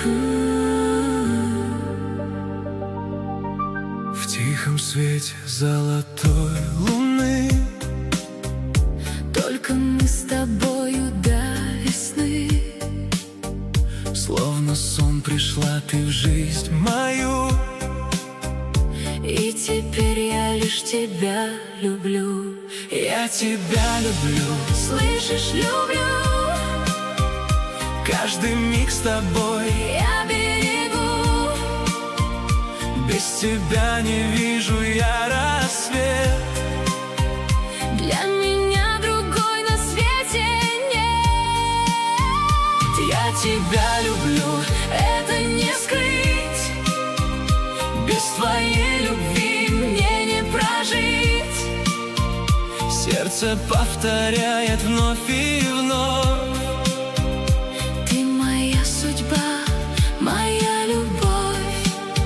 В тихом свете золотой луны только мы с тобою до весны. Словно сон пришла ты в жизнь мою, и теперь я лишь тебя люблю. я тебя люблю, Слышишь, люблю. каждый миг с тобой Я берегу. без тебя не вижу я рассвет. Для меня другой на свете нет. Я тебя люблю, Это не скрыть. без твоей любви Мне не прожить. сердце повторяет вновь и вновь. Ты моя судьба, моя любовь.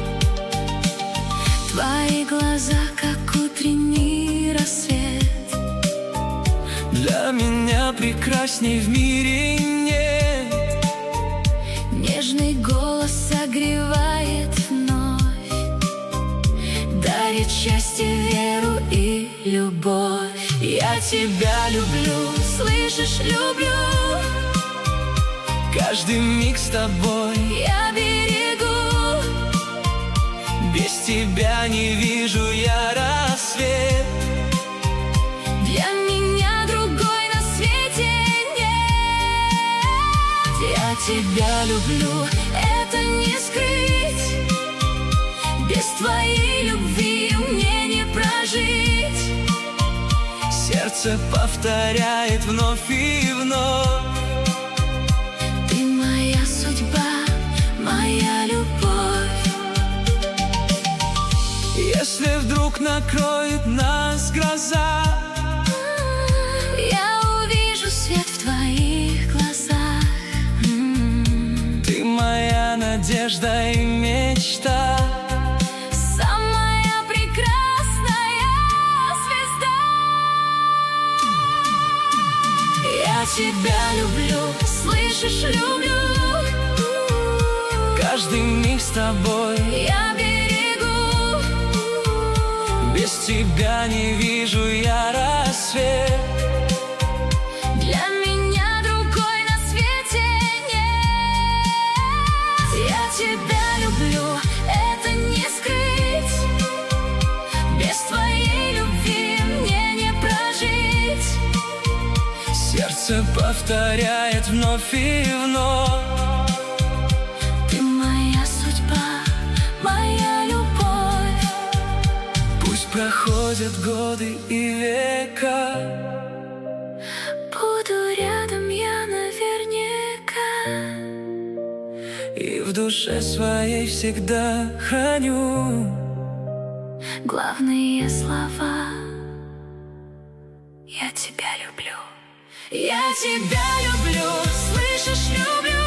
Твои глаза, как утренний рассвет. Для меня прекрасней в мире нет. Нежный голос согревает вновь, дарит счастье, веру и любовь. Я тебя люблю, Слышишь, люблю. каждый миг с тобой Я берегу. без тебя не вижу я рассвет. Для меня другой на свете нет. Я тебя люблю, Это не скрыть. Без твоей любви мне не прожить. сердце повторяет вновь и вновь. Ты моя судьба, моя любовь. Если вдруг накроет нас гроза, Я увижу свет в твоих глазах. ты моя надежда и мечта. Самая прекрасная звезда. Я Тебя люблю, слышишь, люблю. каждый миг с тобой Я берегу. без тебя не вижу я рассвет. Для меня другой на свете нет. Я тебя люблю, это не скрыть. Без твоей любви мне не прожить. Сердце повторяет вновь и вновь. Ты моя судьба, моя любовь. Пусть проходят годы и века, Буду рядом я наверняка. и в душе своей всегда храню Главные слова: я тебя люблю. Я тебя люблю, слышишь, люблю.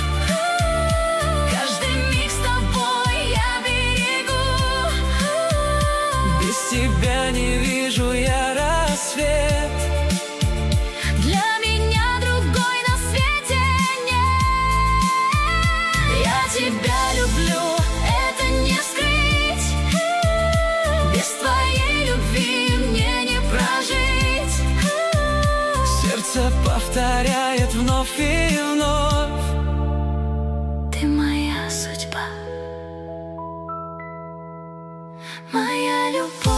Каждый миг с тобой я берегу. без тебя не вижу я рассвет. Для меня другой на свете нет. Я тебя люблю, это не скрыть. Без твоей любви мне не прожить. Сердце повторяет вновь и вновь. Ты моя судьба, моя любовь.